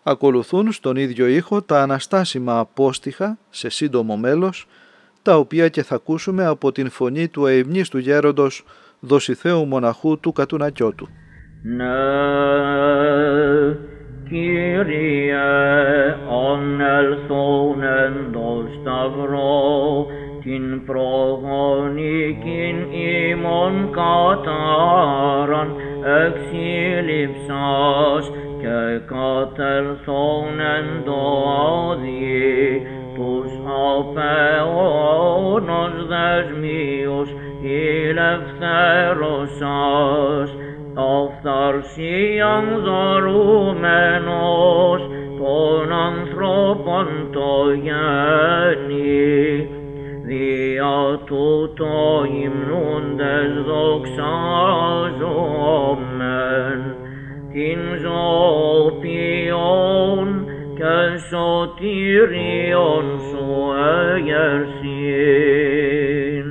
Ακολουθούν στον ίδιο ήχο τα αναστάσιμα απόστιχα σε σύντομο μέλος, τα οποία και θα ακούσουμε από την φωνή του αημνίστου γέροντος Δοσιθέου μοναχού του Κατουνακιώτου. Ναι, Κύριε, ανελθόν εν το σταυρό, την προγονικήν ημών κατάραν εξήλυψας και κατελθόν εν το άδει τους απαιώνος δεσμίους ηλευθέρωσας, αυθαρσίαν δωρούμενος των ανθρώπων το γέννη, δια τούτο υμνούντες δοξάζομεν την ζωοποιόν και σωτήριον σου εγερσήν.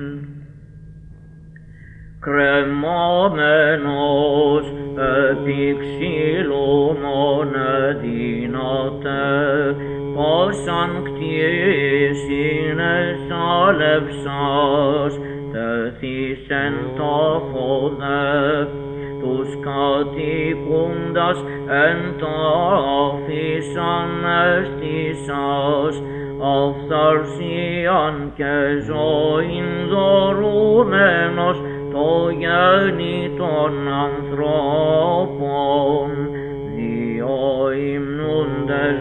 Κρεμάμενος επί ξύλου μόνε δύναται, πόσαν κτήσιν εσάλευσας, τεθήσεν τάφοδε, τους κατοικούντας εν τάφησαν εστίσας, αυθαρσίαν και ζωήν δωρούμενος το γέννη των ανθρώπων, δύο υμνούντες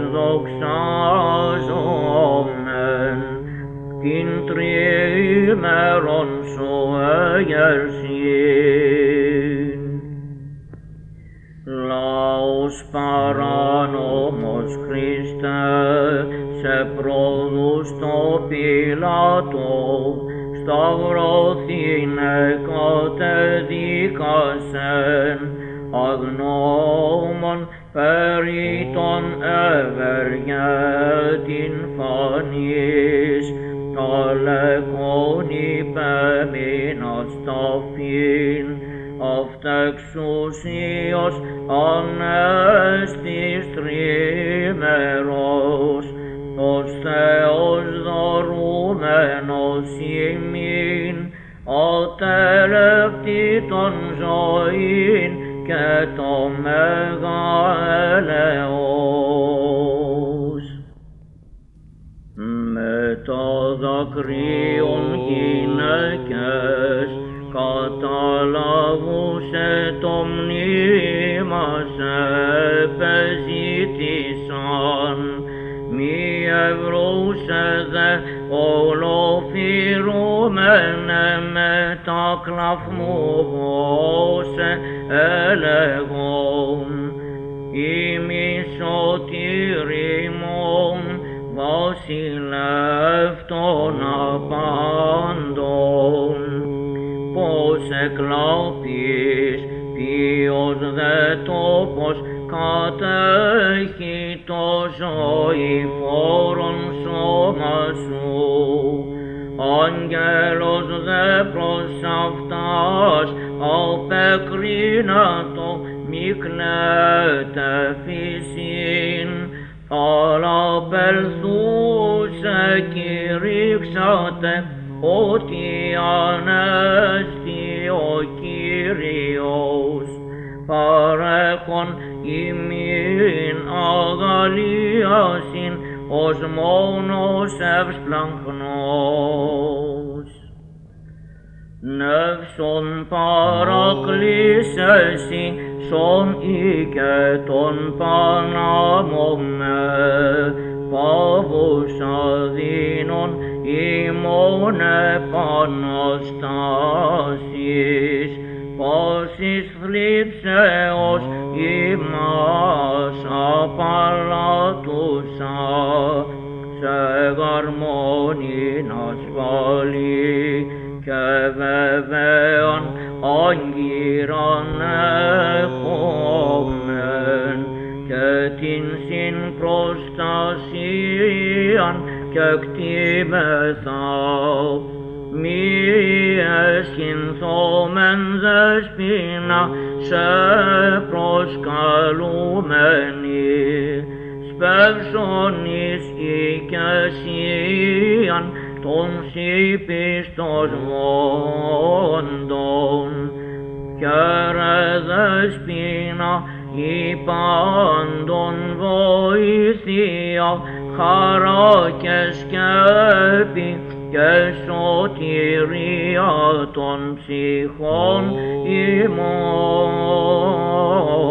δοξάζομεν την τριήμερον σου εγερσήν. Λαός παράνομος Χριστέ, σε πρόδους το Πιλάτο, σταυρωθήνε κατεδίκασεν, αγνώμων περί των ευεργέτην φανής, ταλεκόν υπέμεινας ταφήν, αυτεξουσίως ανέστης τρίμερος, ως Θεός δωρούμενος ημίν, ατελευτήτων ζωήν και το μέγα έλεος. Μετά δακρύων γυναίκες, καταλάβουσε το μνήμα σε επεζήτησαν, μη ευρούσε δε ολοφυρούμενε μετά κλαφμού βόσε έλεγον, ημί σωτήριμον βασιλεύ των απάντων, πως εκλάπεις ποιος δε τόπος κατέχει το ζωηφόρον σώμα σου, άγγελος δε προς αυτάς απεκρίνατο μη κλαίτε φυσίν, αλλά πελθούσε κηρύξατε ότι ανέστη ο Κύριος, παρέχον ημίν αγαλίασιν ως μόνος ευσπλαγχνός. Νεύσον παρακλήσεσι σον οικετον πανάμωμε, πάβους αδύνων ημών επαναστάσεις, πόσης θλίψεως ημάς απαλλάτουσα, σε γαρμόνιν ασφαλή και βεβαίαν άγκυραν έχομεν, και την συμπροστασίαν και κτήμεθα, μη εσχυνθόμεν δεσπίνα σε προσκαλούμενοι, πεύσον εις οικεσίαν των σύπιστος βόντων, και ρε δεσπίνα η πάντων βοήθεια, χαρά και σκέπη και σωτηρία των ψυχών ημών.